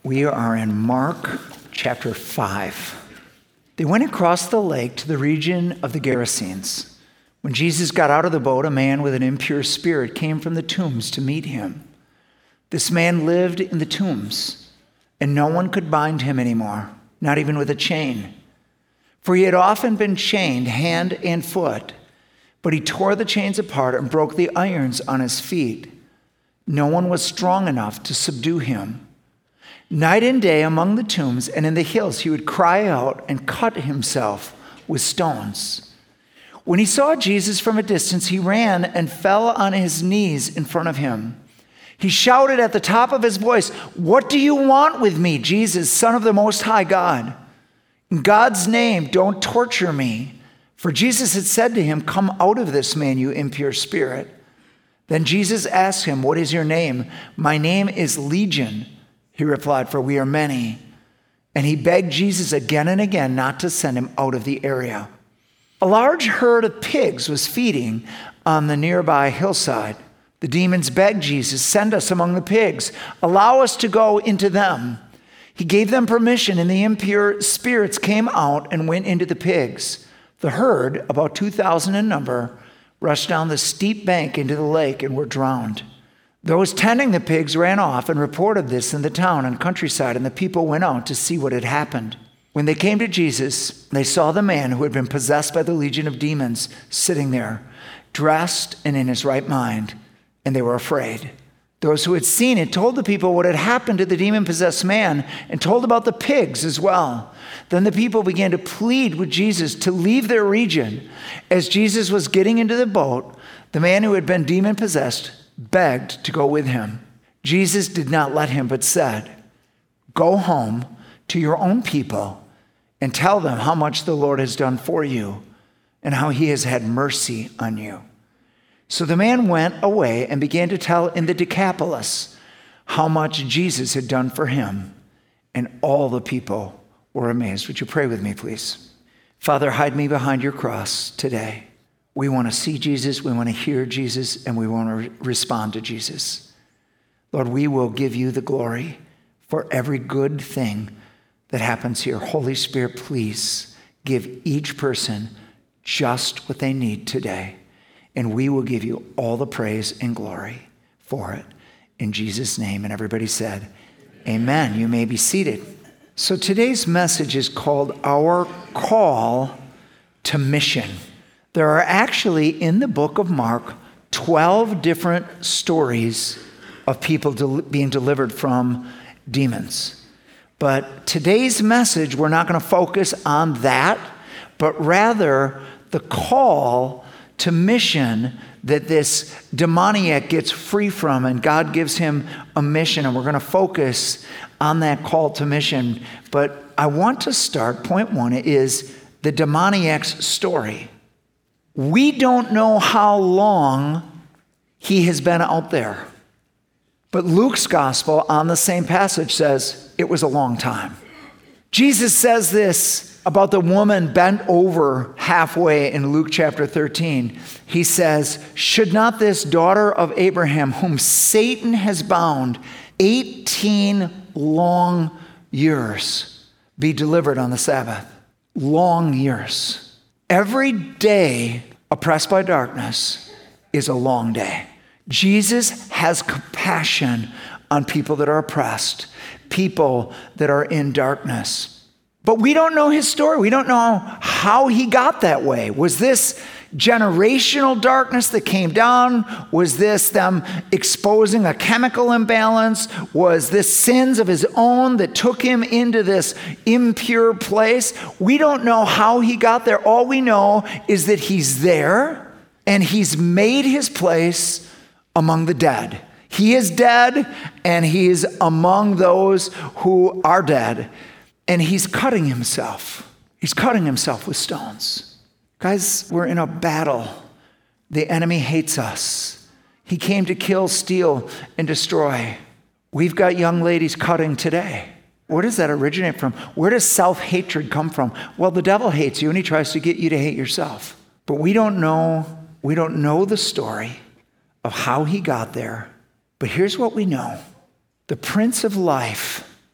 We are in Mark chapter 5. They went across the lake to the region of the Gerasenes. When Jesus got out of the boat, a man with an impure spirit came from the tombs to meet him. This man lived in the tombs, and no one could bind him anymore, not even with a chain. For he had often been chained hand and foot, but he tore the chains apart and broke the irons on his feet. No one was strong enough to subdue him. Night and day among the tombs and in the hills he would cry out and cut himself with stones. When he saw Jesus from a distance, he ran and fell on his knees in front of him. He shouted at the top of his voice, "What do you want with me, Jesus, Son of the Most High God? In God's name, don't torture me." For Jesus had said to him, "Come out of this man, you impure spirit." Then Jesus asked him, "What is your name?" "My name is Legion," he replied, "for we are many." And he begged Jesus again and again not to send him out of the area. A large herd of pigs was feeding on the nearby hillside. The demons begged Jesus, "Send us among the pigs. Allow us to go into them." He gave them permission, and the impure spirits came out and went into the pigs. The herd, about 2,000 in number, rushed down the steep bank into the lake and were drowned. Those tending the pigs ran off and reported this in the town and countryside, and the people went out to see what had happened. When they came to Jesus, they saw the man who had been possessed by the legion of demons sitting there, dressed and in his right mind, and they were afraid. Those who had seen it told the people what had happened to the demon-possessed man and told about the pigs as well. Then the people began to plead with Jesus to leave their region. As Jesus was getting into the boat, the man who had been demon-possessed begged to go with him. Jesus did not let him, but said, "Go home to your own people and tell them how much the Lord has done for you and how he has had mercy on you." So the man went away and began to tell in the Decapolis how much Jesus had done for him, and all the people were amazed. Would you pray with me, please? Father, hide me behind your cross today. We want to see Jesus, we want to hear Jesus, and we want to respond to Jesus. Lord, we will give you the glory for every good thing that happens here. Holy Spirit, please give each person just what they need today. And we will give you all the praise and glory for it. In Jesus' name. And everybody said, Amen. You may be seated. So today's message is called Our Call to Mission. There are actually in the book of Mark 12 different stories of people being delivered from demons. But today's message, we're not going to focus on that, but rather the call to mission that this demoniac gets free from, and God gives him a mission, and we're going to focus on that call to mission. But I want to start, point one is the demoniac's story. We don't know how long he has been out there, but Luke's gospel on the same passage says it was a long time. Jesus says this about the woman bent over halfway in Luke chapter 13. He says, "Should not this daughter of Abraham, whom Satan has bound 18 long years, be delivered on the Sabbath?" Long years. Every day oppressed by darkness is a long day. Jesus has compassion on people that are oppressed, people that are in darkness. But we don't know his story. We don't know how he got that way. Was this generational darkness that came down? Was this them exposing a chemical imbalance? Was this sins of his own that took him into this impure place? We don't know how he got there. All we know is that he's there and he's made his place among the dead. He is dead and he is among those who are dead. And he's cutting himself. He's cutting himself with stones. Guys, we're in a battle. The enemy hates us. He came to kill, steal, and destroy. We've got young ladies cutting today. Where does that originate from? Where does self-hatred come from? Well, the devil hates you and he tries to get you to hate yourself. But we don't know the story of how he got there. But here's what we know. The Prince of Life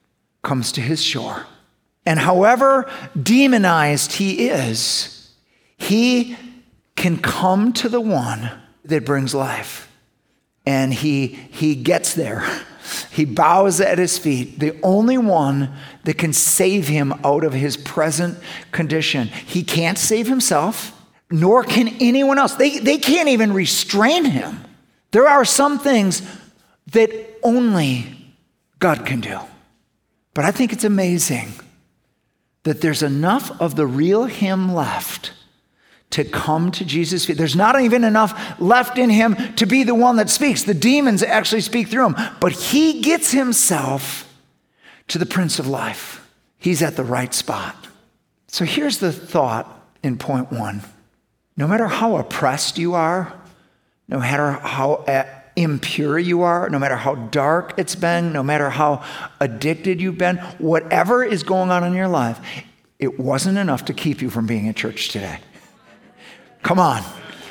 comes to his shore. And however demonized he is, he can come to the one that brings life. And he gets there. He bows at his feet, the only one that can save him out of his present condition. He can't save himself, nor can anyone else. They can't even restrain him. There are some things that only God can do. But I think it's amazing that there's enough of the real him left to come to Jesus' feet. There's not even enough left in him to be the one that speaks. The demons actually speak through him. But he gets himself to the Prince of Life. He's at the right spot. So here's the thought in point 1. No matter how oppressed you are, no matter how impure you are, no matter how dark it's been, no matter how addicted you've been, whatever is going on in your life, it wasn't enough to keep you from being at church today. Come on.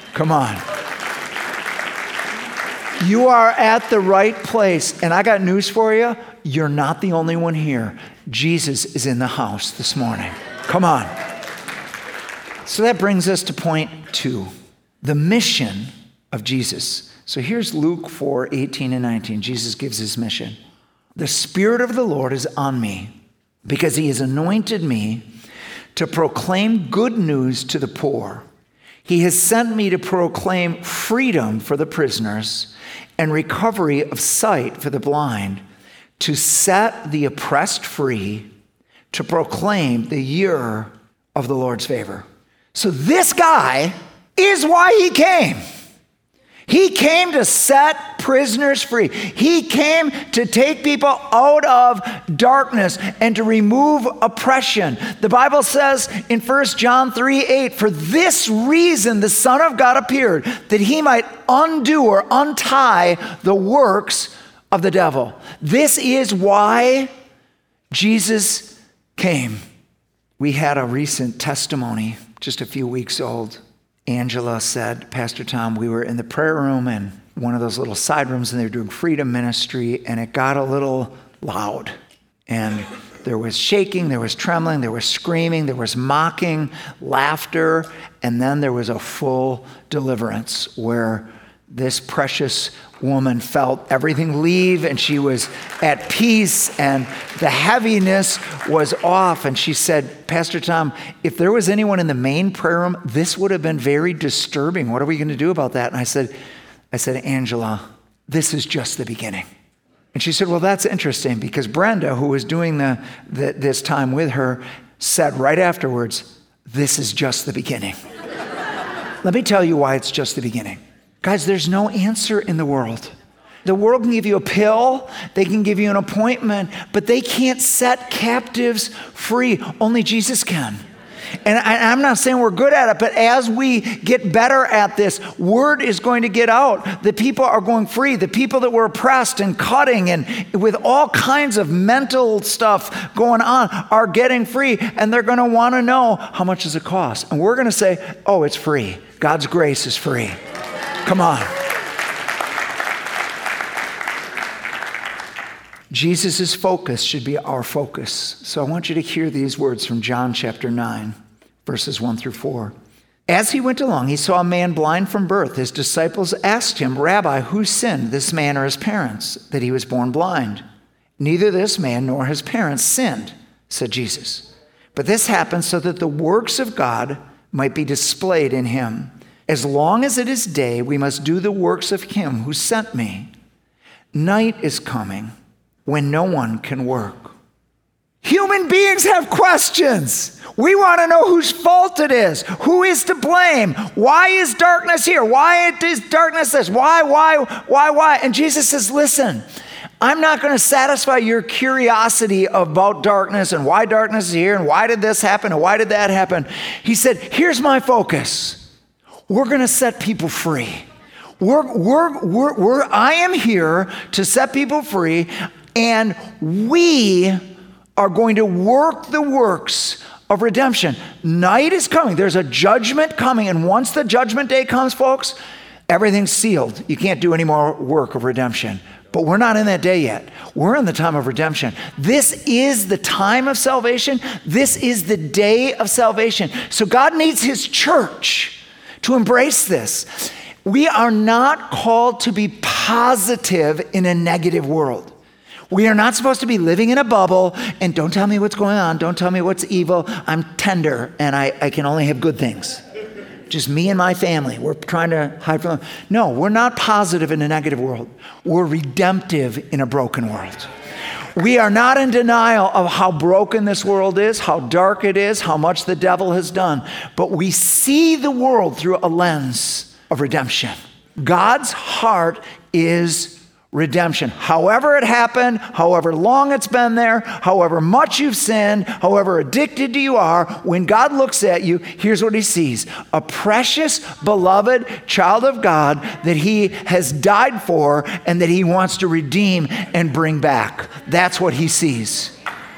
You are at the right place. And I got news for you. You're not the only one here. Jesus is in the house this morning. Come on. So that brings us to point 2, the mission of Jesus. So here's Luke 4:18 and 19. Jesus gives his mission. The Spirit of the Lord is on me because he has anointed me to proclaim good news to the poor. He has sent me to proclaim freedom for the prisoners and recovery of sight for the blind, to set the oppressed free, to proclaim the year of the Lord's favor. So this guy is why he came. He came to set prisoners free. He came to take people out of darkness and to remove oppression. The Bible says in 1 John 3:8, for this reason the Son of God appeared, that he might undo or untie the works of the devil. This is why Jesus came. We had a recent testimony, just a few weeks old. Angela said, Pastor Tom, we were in the prayer room and one of those little side rooms, and they were doing freedom ministry, and it got a little loud. And there was shaking, there was trembling, there was screaming, there was mocking, laughter, and then there was a full deliverance where this precious woman felt everything leave, and she was at peace, and the heaviness was off. And she said, Pastor Tom, if there was anyone in the main prayer room, this would have been very disturbing. What are we going to do about that? And I said, Angela, this is just the beginning. And she said, well, that's interesting, because Brenda, who was doing this time with her, said right afterwards, this is just the beginning. Let me tell you why it's just the beginning. Guys, there's no answer in the world. The world can give you a pill, they can give you an appointment, but they can't set captives free. Only Jesus can. And I'm not saying we're good at it, but as we get better at this, word is going to get out. The people are going free. The people that were oppressed and cutting and with all kinds of mental stuff going on are getting free, and they're going to want to know, how much does it cost? And we're going to say, oh, it's free. God's grace is free. Come on. Jesus' focus should be our focus. So I want you to hear these words from John chapter 9, verses 1 through 4. As he went along, he saw a man blind from birth. His disciples asked him, Rabbi, who sinned, this man or his parents, that he was born blind? Neither this man nor his parents sinned, said Jesus. But this happened so that the works of God might be displayed in him. As long as it is day, we must do the works of him who sent me. Night is coming when no one can work. Human beings have questions. We want to know whose fault it is. Who is to blame? Why is darkness here? Why is darkness this? Why? And Jesus says, listen, I'm not going to satisfy your curiosity about darkness and why darkness is here and why did this happen and why did that happen. He said, here's my focus. We're going to set people free. I am here to set people free, and we are going to work the works of redemption. Night is coming. There's a judgment coming, and once the judgment day comes, folks, everything's sealed. You can't do any more work of redemption. But we're not in that day yet. We're in the time of redemption. This is the time of salvation. This is the day of salvation. So God needs his church to embrace this. We are not called to be positive in a negative world. We are not supposed to be living in a bubble and don't tell me what's going on. Don't tell me what's evil. I'm tender and I can only have good things. Just me and my family. We're trying to hide from them. No, we're not positive in a negative world. We're redemptive in a broken world. We are not in denial of how broken this world is, how dark it is, how much the devil has done. But we see the world through a lens of redemption. God's heart is redemption. However it happened, however long it's been there, however much you've sinned, however addicted you are, when God looks at you, here's what he sees. A precious, beloved child of God that he has died for and that he wants to redeem and bring back. That's what he sees.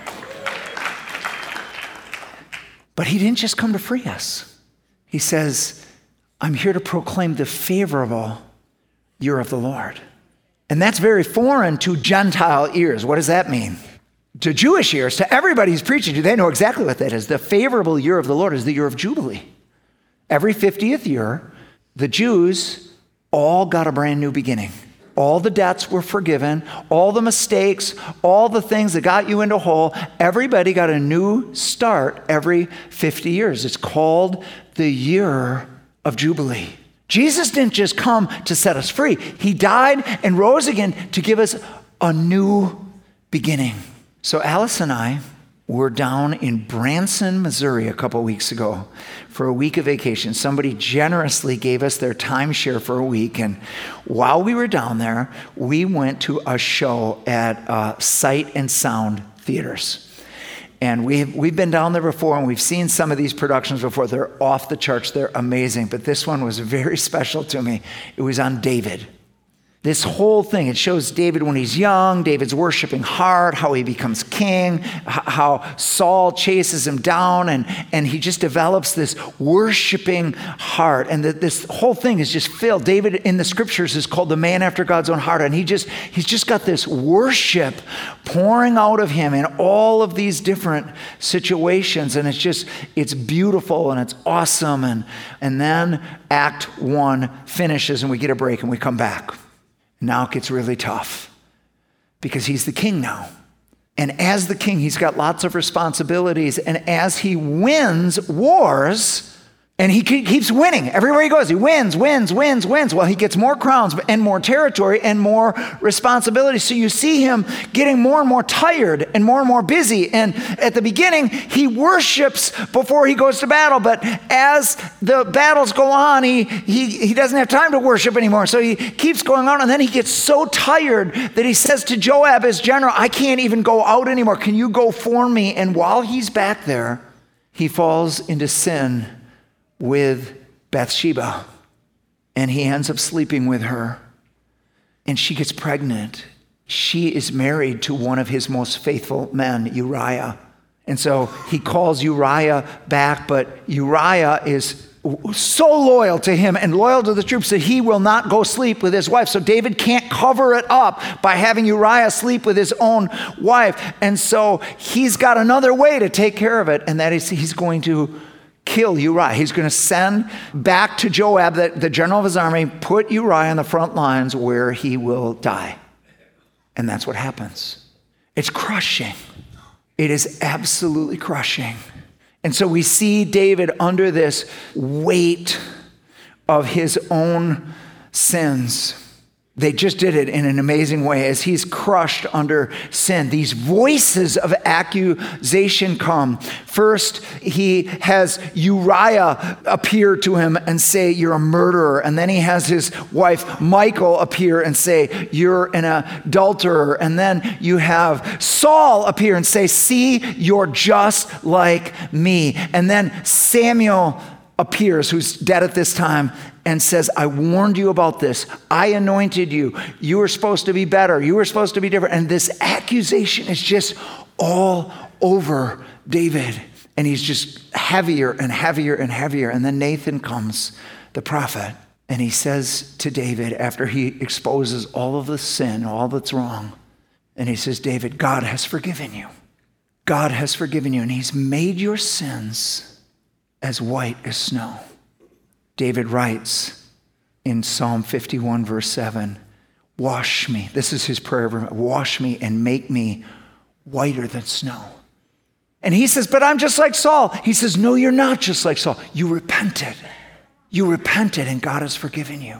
But he didn't just come to free us. He says, I'm here to proclaim the favorable year of the Lord. And that's very foreign to Gentile ears. What does that mean? To Jewish ears, to everybody he's preaching to, they know exactly what that is. The favorable year of the Lord is the year of Jubilee. Every 50th year, the Jews all got a brand new beginning. All the debts were forgiven, all the mistakes, all the things that got you into a hole. Everybody got a new start every 50 years. It's called the year of Jubilee. Jesus didn't just come to set us free. He died and rose again to give us a new beginning. So Alice and I were down in Branson, Missouri a couple weeks ago for a week of vacation. Somebody generously gave us their timeshare for a week. And while we were down there, we went to a show at Sight and Sound Theaters. And we've been down there before, and we've seen some of these productions before. They're off the charts. They're amazing. But this one was very special to me. It was on David. This whole thing, it shows David when he's young, David's worshiping hard, how he becomes king, how Saul chases him down, and he just develops this worshiping heart. And this whole thing is just filled. David in the scriptures is called the man after God's own heart. And he's just got this worship pouring out of him in all of these different situations. And it's beautiful and it's awesome. And then Act 1 finishes and we get a break and we come back. Now it gets really tough because he's the king now. And as the king, he's got lots of responsibilities. And as he wins wars, and he keeps winning everywhere he goes, he wins. Well, he gets more crowns and more territory and more responsibility. So you see him getting more and more tired and more busy. And at the beginning, he worships before he goes to battle. But as the battles go on, he doesn't have time to worship anymore. So he keeps going on. And then he gets so tired that he says to Joab, his general, I can't even go out anymore. Can you go for me? And while he's back there, he falls into sin with Bathsheba, and he ends up sleeping with her, and she gets pregnant. She is married to one of his most faithful men, Uriah. And so he calls Uriah back, but Uriah is so loyal to him and loyal to the troops that he will not go sleep with his wife. So David can't cover it up by having Uriah sleep with his own wife. And so he's got another way to take care of it, and that is he's going to kill Uriah. He's going to send back to Joab, the general of his army, put Uriah on the front lines where he will die. And that's what happens. It's crushing. It is absolutely crushing. And so we see David under this weight of his own sins. They just did it in an amazing way as he's crushed under sin. These voices of accusation come. First, he has Uriah appear to him and say, you're a murderer. And then he has his wife, Michal, appear and say, you're an adulterer. And then you have Saul appear and say, see, you're just like me. And then Samuel appears, who's dead at this time, and says, I warned you about this. I anointed you. You were supposed to be better. You were supposed to be different. And this accusation is just all over David. And he's just heavier and heavier and heavier. And then Nathan comes, the prophet, And he says to David, after he exposes all of the sin, all that's wrong, and he says, David, God has forgiven you. God has forgiven you, and he's made your sins as white as snow. David writes in Psalm 51, verse 7, wash me. This is his prayer. Wash me and make me whiter than snow. And he says, but I'm just like Saul. He says, no, you're not just like Saul. You repented. You repented and God has forgiven you.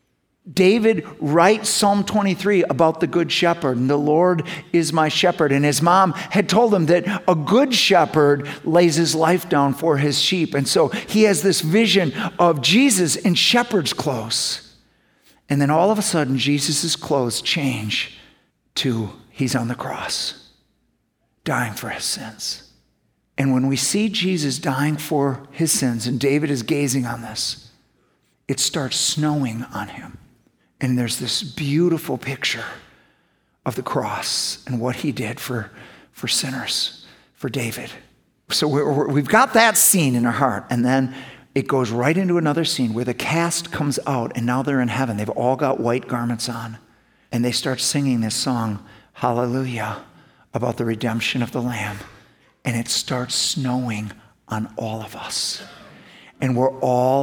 David writes Psalm 23 about the good shepherd, and the Lord is my shepherd. And his mom had told him that a good shepherd lays his life down for his sheep. And so he has this vision of Jesus in shepherd's clothes. And then all of a sudden, Jesus' clothes change to he's on the cross, dying for his sins. And when we see Jesus dying for his sins, and David is gazing on this, it starts snowing on him. And there's this beautiful picture of the cross and what he did for sinners, for David. So we've got that scene in our heart. And then it goes right into another scene where the cast comes out and now they're in heaven. They've all got white garments on. And they start singing this song, Hallelujah, about the redemption of the Lamb. And it starts snowing on all of us. And we're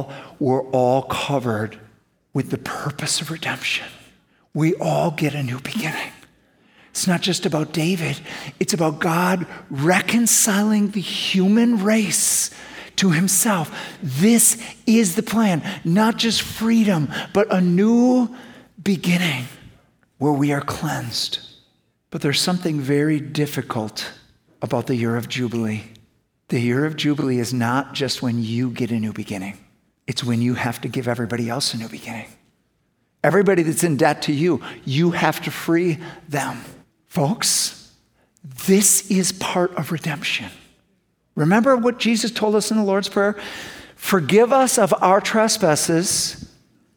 all covered with the purpose of redemption. We all get a new beginning. It's not just about David. It's about God reconciling the human race to himself. This is the plan. Not just freedom, but a new beginning where we are cleansed. But there's something very difficult about the year of Jubilee. The year of Jubilee is not just when you get a new beginning. It's when you have to give everybody else a new beginning. Everybody that's in debt to you, you have to free them. Folks, this is part of redemption. Remember what Jesus told us in the Lord's Prayer? Forgive us of our trespasses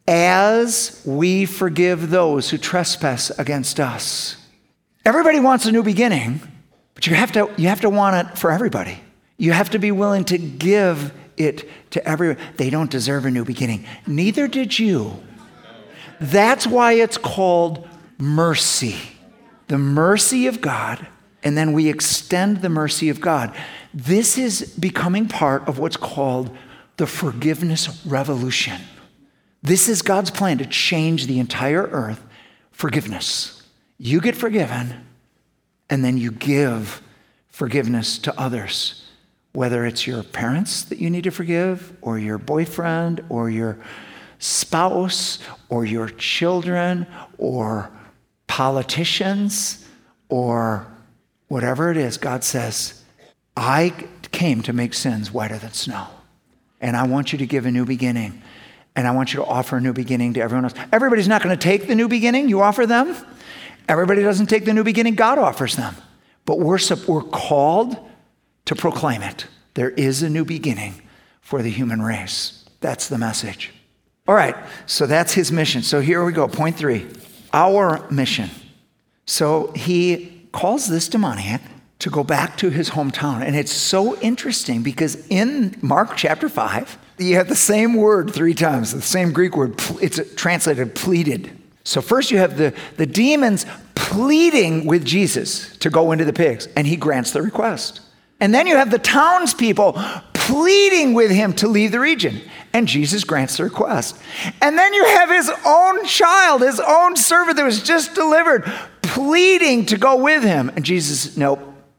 as we forgive those who trespass against us. Everybody wants a new beginning, but you have to want it for everybody. You have to be willing to give it to everyone. They don't deserve a new beginning. Neither did you. That's why it's called mercy. The mercy of God, and then we extend the mercy of God. This is becoming part of what's called the forgiveness revolution. This is God's plan to change the entire earth. Forgiveness. You get forgiven, and then you give forgiveness to others. Whether it's your parents that you need to forgive, or your boyfriend, or your spouse, or your children, or politicians, or whatever it is, God says, I came to make sins whiter than snow. And I want you to give a new beginning. And I want you to offer a new beginning to everyone else. Everybody's not going to take the new beginning you offer them. Everybody doesn't take the new beginning God offers them. But we're called to proclaim it. There is a new beginning for the human race. That's the message. All right, so that's his mission. So here we go, point 3, our mission. So he calls this demoniac to go back to his hometown. And it's so interesting because in Mark chapter 5, you have the same word 3 times, the same Greek word. It's translated pleaded. So first you have the demons pleading with Jesus to go into the pigs, and he grants the request. And then you have the townspeople pleading with him to leave the region, and Jesus grants the request. And then you have his own child, his own servant that was just delivered, pleading to go with him. And Jesus, nope,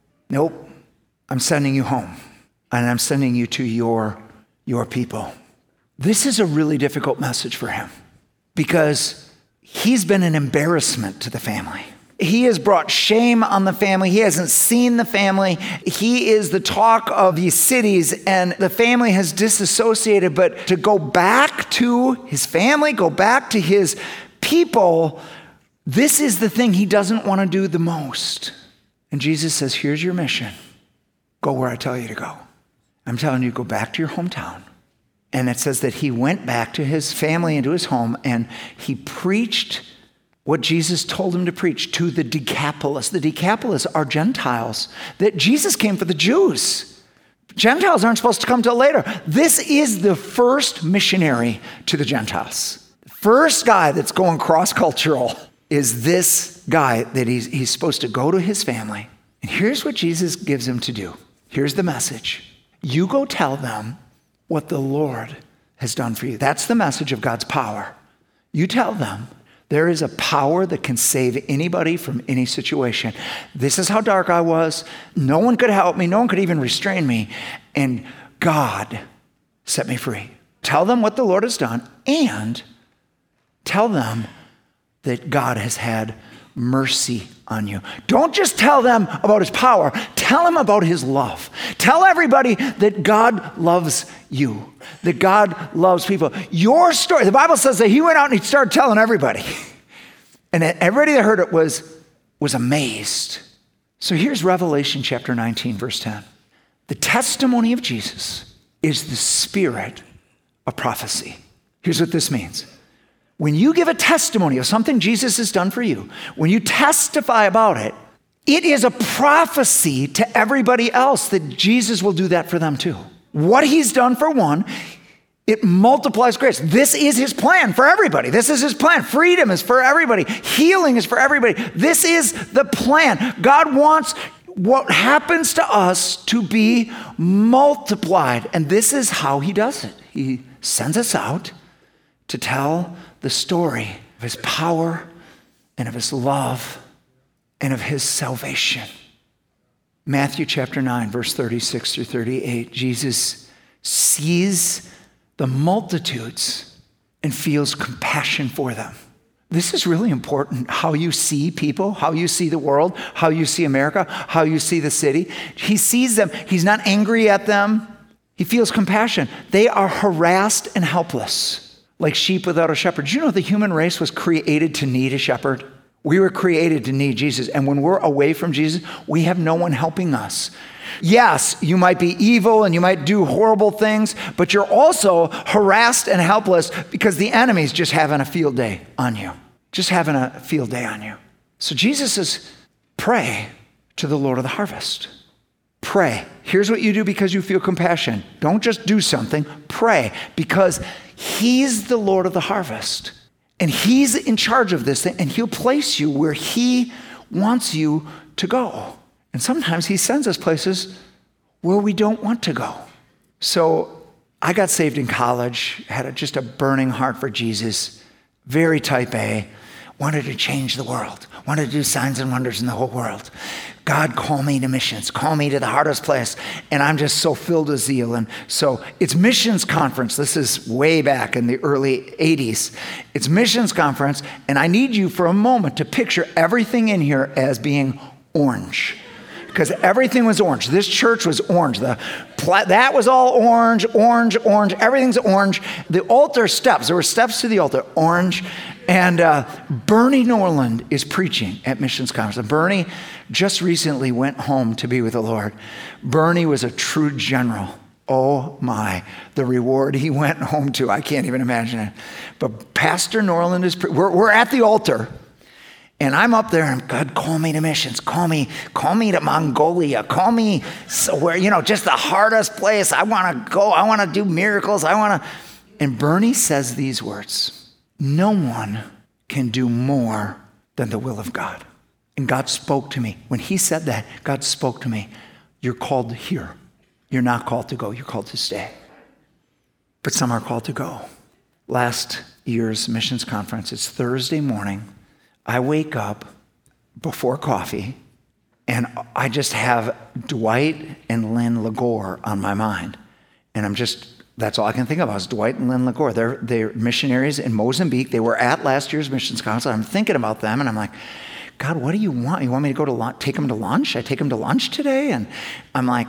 I'm sending you home, and I'm sending you to your people. This is a really difficult message for him because he's been an embarrassment to the family. He has brought shame on the family. He hasn't seen the family. He is the talk of these cities, and the family has disassociated. But to go back to his family, go back to his people, this is the thing he doesn't want to do the most. And Jesus says, here's your mission. Go where I tell you to go. I'm telling you, go back to your hometown. And it says that he went back to his family and to his home, and he preached what Jesus told him to preach to the Decapolis. The Decapolis are Gentiles. That Jesus came for the Jews. Gentiles aren't supposed to come till later. This is the first missionary to the Gentiles. The first guy that's going cross-cultural is this guy that he's supposed to go to his family. And here's what Jesus gives him to do. Here's the message. You go tell them what the Lord has done for you. That's the message of God's power. You tell them there is a power that can save anybody from any situation. This is how dark I was. No one could help me. No one could even restrain me. And God set me free. Tell them what the Lord has done, and tell them that God has had mercy on you. Don't just tell them about his power. Tell them about his love. Tell everybody that God loves you, that God loves people. Your story, the Bible says that he went out and he started telling everybody. And everybody that heard it was amazed. So here's Revelation chapter 19, verse 10. The testimony of Jesus is the spirit of prophecy. Here's what this means. When you give a testimony of something Jesus has done for you, when you testify about it, it is a prophecy to everybody else that Jesus will do that for them too. What he's done for one, it multiplies grace. This is his plan for everybody. This is his plan. Freedom is for everybody. Healing is for everybody. This is the plan. God wants what happens to us to be multiplied. And this is how he does it. He sends us out to tell the story of his power and of his love and of his salvation. Matthew chapter 9, verse 36 through 38, Jesus sees the multitudes and feels compassion for them. This is really important, how you see people, how you see the world, how you see America, how you see the city. He sees them. He's not angry at them. He feels compassion. They are harassed and helpless, like sheep without a shepherd. Did you know the human race was created to need a shepherd? We were created to need Jesus. And when we're away from Jesus, we have no one helping us. Yes, you might be evil and you might do horrible things, but you're also harassed and helpless because the enemy's just having a field day on you. Just having a field day on you. So Jesus says, pray to the Lord of the harvest. Pray. Here's what you do because you feel compassion. Don't just do something. Pray because he's the Lord of the harvest. And he's in charge of this thing. And he'll place you where he wants you to go. And sometimes he sends us places where we don't want to go. So I got saved in college, had just a burning heart for Jesus, very type A, wanted to change the world, wanted to do signs and wonders in the whole world. God, call me to missions, call me to the hardest place. And I'm just so filled with zeal. And so it's missions conference. This is way back in the early 80s. It's missions conference. And I need you for a moment to picture everything in here as being orange. Because everything was orange. This church was orange. That was all orange, orange, orange. Everything's orange. The altar steps, there were steps to the altar, orange. And Bernie Norland is preaching at Missions Conference. And Bernie just recently went home to be with the Lord. Bernie was a true general. Oh my, the reward he went home to, I can't even imagine it. But Pastor Norland is, we're at the altar. And I'm up there and God, call me to missions. Call me to Mongolia. Call me somewhere, just the hardest place. I want to go. I want to do miracles. And Bernie says these words. No one can do more than the will of God. And God spoke to me. When he said that, God spoke to me. You're called here. You're not called to go. You're called to stay. But some are called to go. Last year's missions conference, it's Thursday morning. I wake up before coffee, and I just have Dwight and Lynn Lagore on my mind. And that's all I can think about is Dwight and Lynn Lagore. They're missionaries in Mozambique. They were at last year's missions conference. I'm thinking about them, and I'm like, God, what do you want? You want me to go to take them to lunch? I take them to lunch today? And I'm like,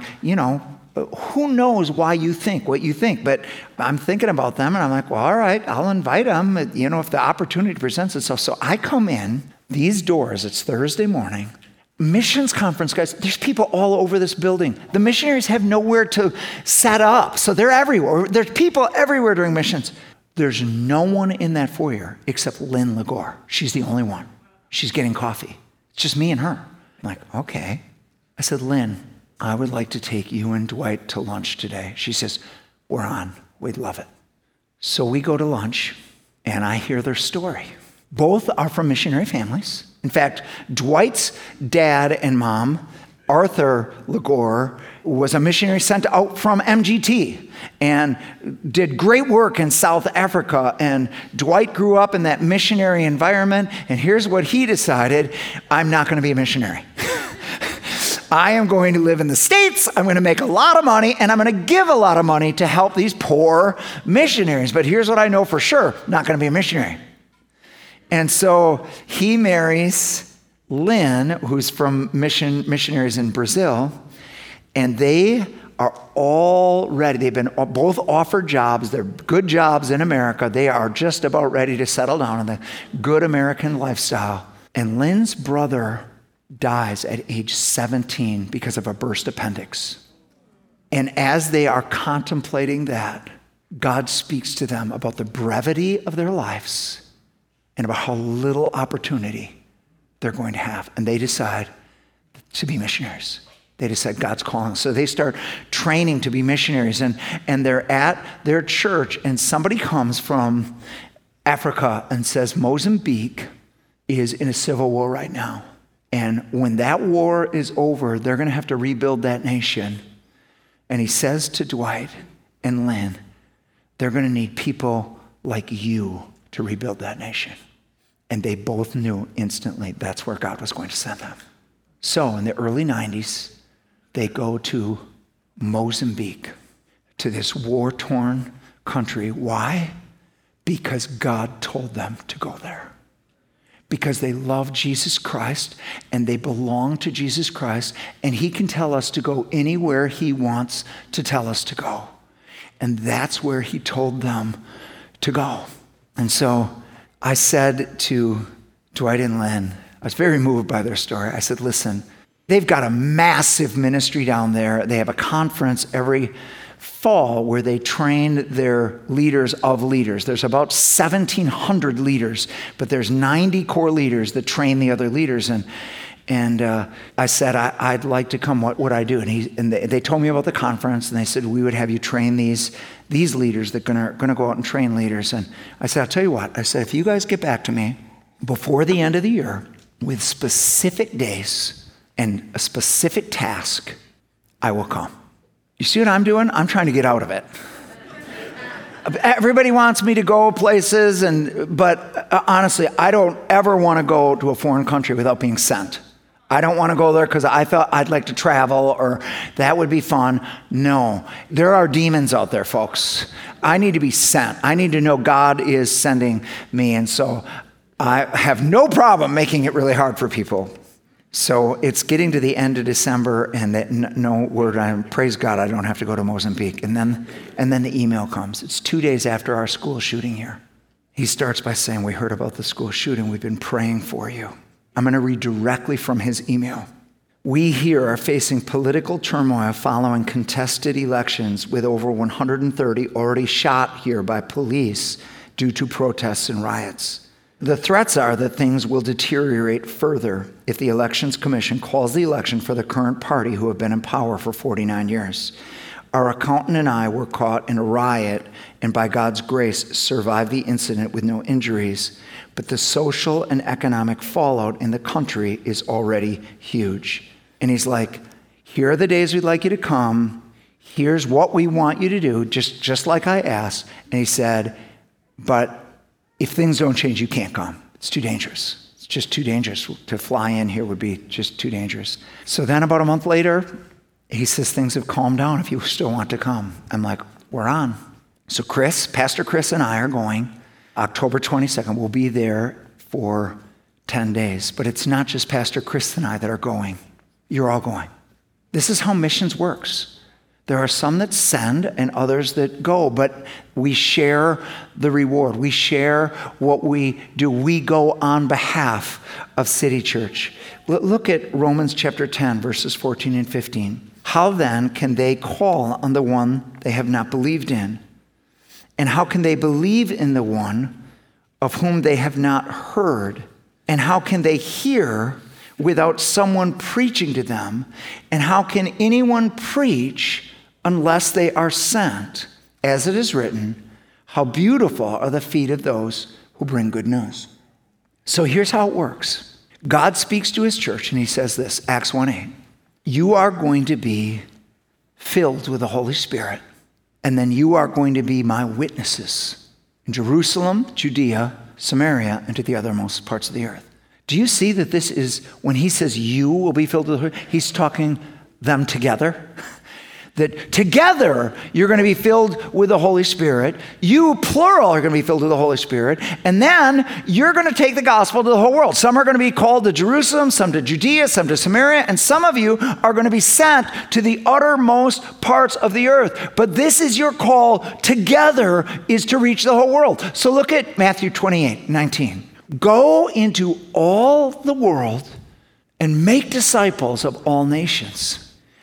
who knows why you think what you think? But I'm thinking about them, and I'm like, well, all right, I'll invite them, if the opportunity presents itself. So I come in these doors. It's Thursday morning. Missions conference, guys, there's people all over this building. The missionaries have nowhere to set up, so they're everywhere. There's people everywhere during missions. There's no one in that foyer except Lynn Lagore. She's the only one. She's getting coffee. It's just me and her. I'm like, okay. I said, Lynn, I would like to take you and Dwight to lunch today. She says, we're on. We'd love it. So we go to lunch, and I hear their story. Both are from missionary families. In fact, Dwight's dad and mom, Arthur Lagore, was a missionary sent out from MGT and did great work in South Africa. And Dwight grew up in that missionary environment. And here's what he decided: I'm not going to be a missionary. I am going to live in the States. I'm going to make a lot of money, and I'm going to give a lot of money to help these poor missionaries. But here's what I know for sure: not going to be a missionary. And so he marries Lynn, who's from missionaries in Brazil, and they are all ready. They've been both offered jobs. They're good jobs in America. They are just about ready to settle down in the good American lifestyle. And Lynn's brother dies at age 17 because of a burst appendix. And as they are contemplating that, God speaks to them about the brevity of their lives and about how little opportunity they're going to have. And they decide to be missionaries. They decide God's calling. So they start training to be missionaries. And they're at their church, and somebody comes from Africa and says, Mozambique is in a civil war right now. And when that war is over, they're going to have to rebuild that nation. And he says to Dwight and Lynn, they're going to need people like you to rebuild that nation. And they both knew instantly that's where God was going to send them. So in the early 90s, they go to Mozambique, to this war-torn country. Why? Because God told them to go there. Because they love Jesus Christ and they belong to Jesus Christ, and he can tell us to go anywhere he wants to tell us to go. And that's where he told them to go. And so I said to Dwight and Lynn, I was very moved by their story. I said, listen, they've got a massive ministry down there. They have a conference every fall where they train their leaders of leaders. There's about 1,700 leaders, but there's 90 core leaders that train the other leaders. And I said, I'd like to come. What would I do? And they told me about the conference, and they said, we would have you train these leaders that are going to go out and train leaders. And I said, I'll tell you what. I said, if you guys get back to me before the end of the year with specific days and a specific task, I will come. You see what I'm doing? I'm trying to get out of it. Everybody wants me to go places, but honestly, I don't ever want to go to a foreign country without being sent. I don't want to go there because I thought I'd like to travel or that would be fun. No, there are demons out there, folks. I need to be sent. I need to know God is sending me. And so I have no problem making it really hard for people. So it's getting to the end of December, and no word, praise God, I don't have to go to Mozambique. And then the email comes. It's 2 days after our school shooting here. He starts by saying, we heard about the school shooting. We've been praying for you. I'm going to read directly from his email. We here are facing political turmoil following contested elections, with over 130 already shot here by police due to protests and riots. The threats are that things will deteriorate further if the Elections Commission calls the election for the current party, who have been in power for 49 years. Our accountant and I were caught in a riot and by God's grace survived the incident with no injuries. But the social and economic fallout in the country is already huge. And he's like, here are the days we'd like you to come. Here's what we want you to do, just like I asked. And he said, but if things don't change, you can't come. It's too dangerous. It's just too dangerous. To fly in here would be just too dangerous. So then about a month later, he says things have calmed down if you still want to come. I'm like, we're on. So Pastor Chris and I are going October 22nd. We'll be there for 10 days. But it's not just Pastor Chris and I that are going. You're all going. This is how missions works. There are some that send and others that go, but we share the reward. We share what we do. We go on behalf of City Church. Look at Romans chapter 10, verses 14 and 15. How then can they call on the one they have not believed in? And how can they believe in the one of whom they have not heard? And how can they hear without someone preaching to them? And how can anyone preach unless they are sent? As it is written, how beautiful are the feet of those who bring good news. So here's how it works. God speaks to his church and he says this, Acts 1:8. You are going to be filled with the Holy Spirit, and then you are going to be my witnesses in Jerusalem, Judea, Samaria, and to the othermost parts of the earth. Do you see that this is, when he says you will be filled with the Holy Spirit, he's talking them together? That together you're going to be filled with the Holy Spirit. You, plural, are going to be filled with the Holy Spirit. And then you're going to take the gospel to the whole world. Some are going to be called to Jerusalem, some to Judea, some to Samaria, and some of you are going to be sent to the uttermost parts of the earth. But this is your call together, is to reach the whole world. So look at Matthew 28:19. Go into all the world and make disciples of all nations,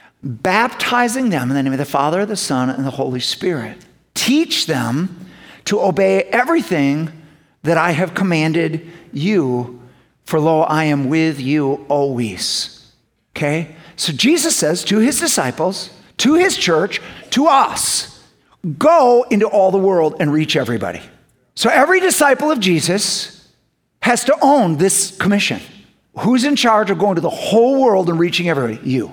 baptizing them in the name of the Father, the Son, and the Holy Spirit. Teach them to obey everything that I have commanded you, for lo, I am with you always. Okay? So Jesus says to his disciples, to his church, to us, go into all the world and reach everybody. So every disciple of Jesus has to own this commission. Who's in charge of going to the whole world and reaching everybody? You.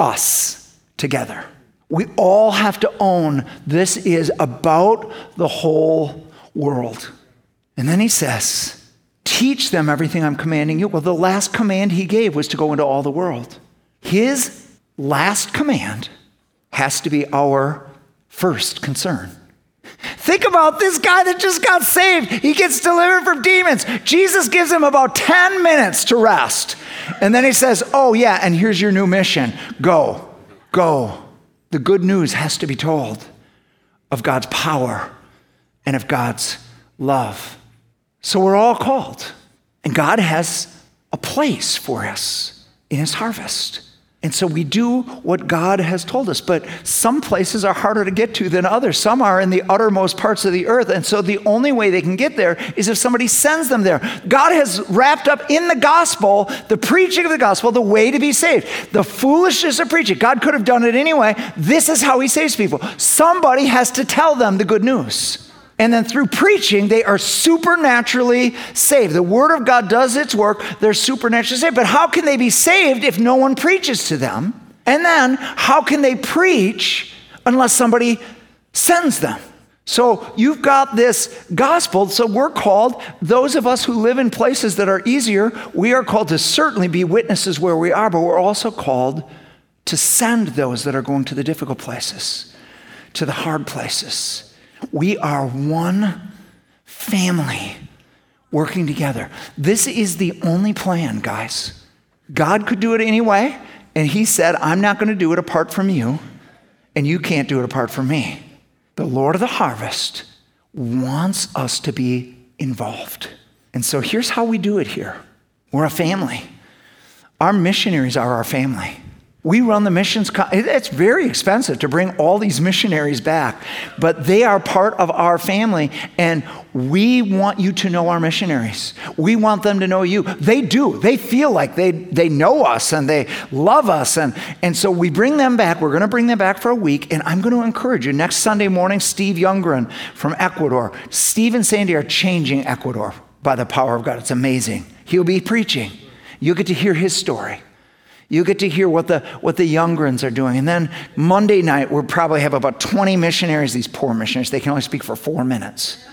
Us together. We all have to own this is about the whole world. And then he says, teach them everything I'm commanding you. Well, the last command he gave was to go into all the world. His last command has to be our first concern. Think about this guy that just got saved. He gets delivered from demons. Jesus gives him about 10 minutes to rest. And then he says, oh yeah, and here's your new mission. Go. The good news has to be told of God's power and of God's love. So we're all called. And God has a place for us in his harvest. And so we do what God has told us. But some places are harder to get to than others. Some are in the uttermost parts of the earth. And so the only way they can get there is if somebody sends them there. God has wrapped up in the gospel, the preaching of the gospel, the way to be saved. The foolishness of preaching. God could have done it anyway. This is how he saves people. Somebody has to tell them the good news. And then through preaching, they are supernaturally saved. The word of God does its work. They're supernaturally saved. But how can they be saved if no one preaches to them? And then how can they preach unless somebody sends them? So you've got this gospel. So we're called, those of us who live in places that are easier, we are called to certainly be witnesses where we are, but we're also called to send those that are going to the difficult places, to the hard places. We are one family working together. This is the only plan, guys. God could do it anyway, and he said, I'm not going to do it apart from you, and you can't do it apart from me. The Lord of the harvest wants us to be involved. And so here's how we do it here. We're a family. Our missionaries are our family. We run the missions. It's very expensive to bring all these missionaries back, but they are part of our family, and we want you to know our missionaries. We want them to know you. They do. They feel like they know us and they love us, and so we bring them back. We're going to bring them back for a week, and I'm going to encourage you. Next Sunday morning, Steve Youngren from Ecuador. Steve and Sandy are changing Ecuador by the power of God. It's amazing. He'll be preaching. You'll get to hear his story. You get to hear what the Youngrens are doing. And then Monday night, we'll probably have about 20 missionaries, these poor missionaries. They can only speak for 4 minutes.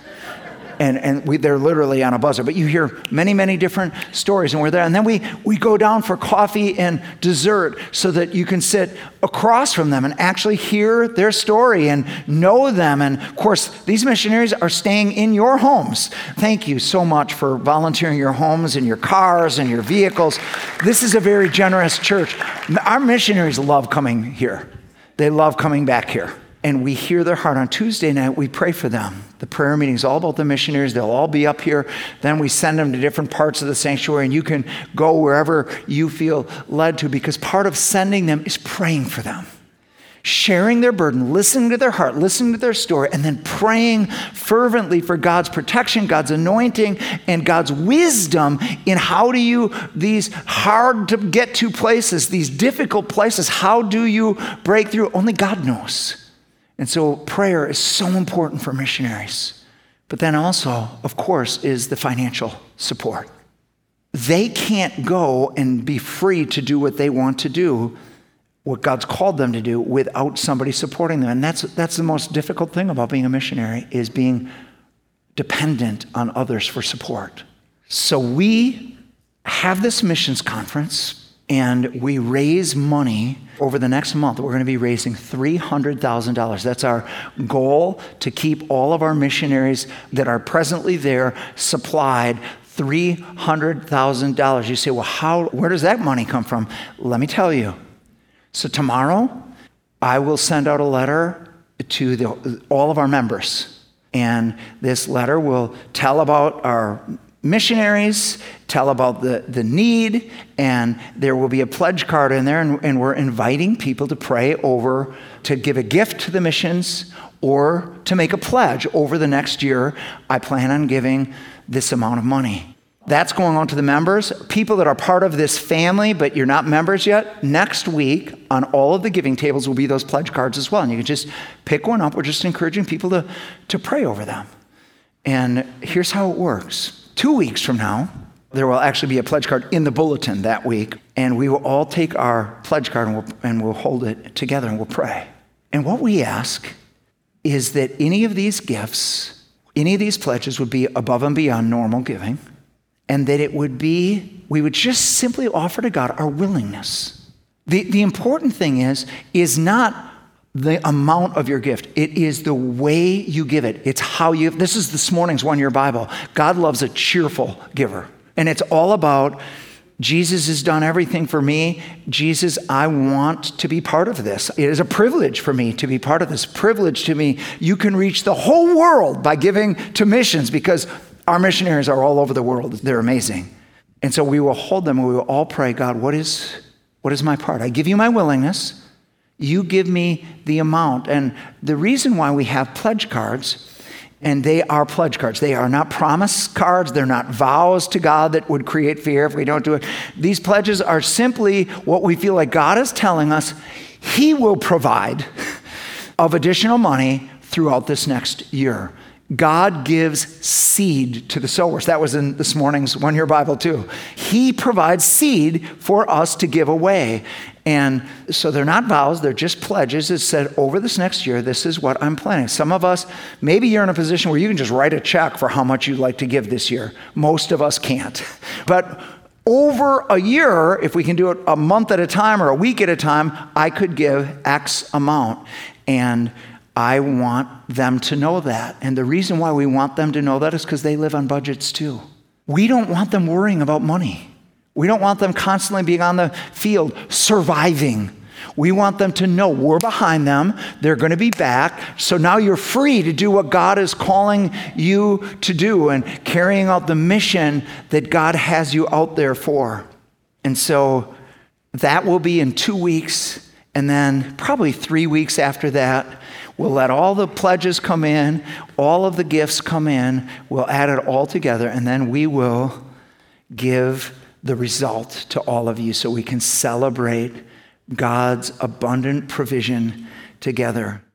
And they're literally on a buzzer. But you hear many, many different stories, and we're there. And then we go down for coffee and dessert so that you can sit across from them and actually hear their story and know them. And of course, these missionaries are staying in your homes. Thank you so much for volunteering your homes and your cars and your vehicles. This is a very generous church. Our missionaries love coming here. They love coming back here. And we hear their heart. On Tuesday night, we pray for them. The prayer meeting is all about the missionaries. They'll all be up here. Then we send them to different parts of the sanctuary, and you can go wherever you feel led to, because part of sending them is praying for them. sharing their burden, listening to their heart, listening to their story, and then praying fervently for God's protection, God's anointing, and God's wisdom in how do you, these hard to get to places, these difficult places, how do you break through? Only God knows. And so prayer is so important for missionaries. But then also, of course, is the financial support. They can't go and be free to do what they want to do, what God's called them to do, without somebody supporting them. And that's the most difficult thing about being a missionary, is being dependent on others for support. So we have this missions conference, and we raise money. Over the next month, we're going to be raising $300,000. That's our goal, to keep all of our missionaries that are presently there supplied $300,000. You say, well, where does that money come from? Let me tell you. So tomorrow, I will send out a letter to all of our members. And this letter will tell about our missionaries, tell about the need, and there will be a pledge card in there, and we're inviting people to pray over, to give a gift to the missions, or to make a pledge over the next year. I plan on giving this amount of money. That's going on to the members. People that are part of this family, but you're not members yet, next week on all of the giving tables will be those pledge cards as well. And you can just pick one up. We're just encouraging people to pray over them. And here's how it works. 2 weeks from now, there will actually be a pledge card in the bulletin that week. And we will all take our pledge card and we'll hold it together and we'll pray. And what we ask is that any of these gifts, any of these pledges would be above and beyond normal giving. And that it would be, we would just simply offer to God our willingness. The important thing is not the amount of your gift. It is the way you give it. It's how you, this is this morning's 1 Year Bible. God loves a cheerful giver. And it's all about, Jesus has done everything for me. Jesus, I want to be part of this. It is a privilege for me to be part of this. Privilege to me. You can reach the whole world by giving to missions, because our missionaries are all over the world. They're amazing. And so we will hold them and we will all pray, God, what is my part? I give you my willingness. You give me the amount. And the reason why we have pledge cards, and they are pledge cards. They are not promise cards. They're not vows to God that would create fear if we don't do it. These pledges are simply what we feel like God is telling us He will provide of additional money throughout this next year. God gives seed to the sowers. That was in this morning's 1 Year Bible too. He provides seed for us to give away. And so they're not vows, they're just pledges. It said, over this next year, this is what I'm planning. Some of us, maybe you're in a position where you can just write a check for how much you'd like to give this year. Most of us can't. But over a year, if we can do it a month at a time or a week at a time, I could give X amount. And I want them to know that. And the reason why we want them to know that is because they live on budgets too. We don't want them worrying about money. We don't want them constantly being on the field surviving. We want them to know we're behind them. They're going to be back. So now you're free to do what God is calling you to do and carrying out the mission that God has you out there for. And so that will be in 2 weeks. And then probably 3 weeks after that, we'll let all the pledges come in, all of the gifts come in, we'll add it all together, and then we will give the result to all of you so we can celebrate God's abundant provision together.